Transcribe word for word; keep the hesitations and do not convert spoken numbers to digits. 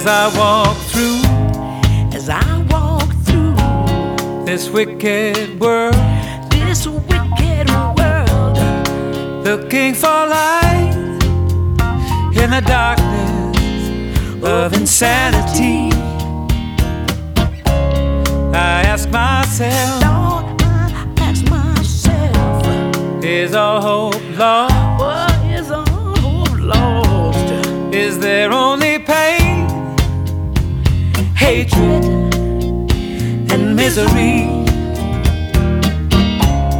As I walk through, as I walk through this wicked world, this wicked world, looking for light in the darkness of insanity, I ask myself, Lord, I ask myself, is all hope lost? what is all hope lost? Is there only pain, hatred, and misery?